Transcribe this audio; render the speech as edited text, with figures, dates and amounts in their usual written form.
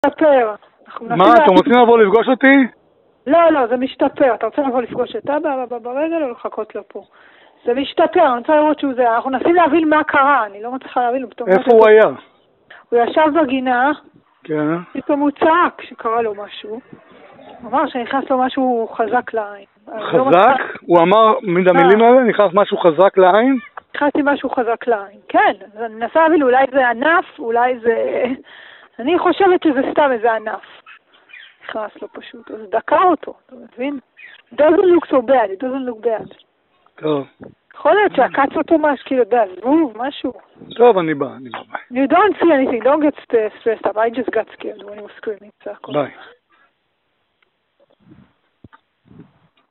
משתפר. מה, אתם רוצים לבוא לפגוש אותי? לא, זה משתפר. אתה רוצה לבוא לפגוש את אבא ברגל או לחכות לו פה? זה משתפר, אני רוצה לראות שהוא זה. אנחנו נסים להבין מה קרה, אני לא מצליחה להבין. איפה הוא היה? הוא ישב בגינה, כן. פתאום הוא צעק שקרה לו משהו. הוא אמר שנכנס לו משהו חזק לעין. חזק? הוא אמר מן המילים האלה? נכנס משהו חזק לעין? נכנסתי משהו חזק לעין, כן. אני מנסה להבין, אולי זה ענף, אולי זה... אני חושבת שזה סתם איזה ענף. נכנס לו פשוט, אז דקר אותו, אתה מבין? It doesn't look so bad, it doesn't look bad. טוב. יכול להיות שעקץ אותו משהו, כאילו, זבוב, משהו. טוב, אני בא. You don't see anything, don't get stressed up, I just got scared when he was screaming. ביי.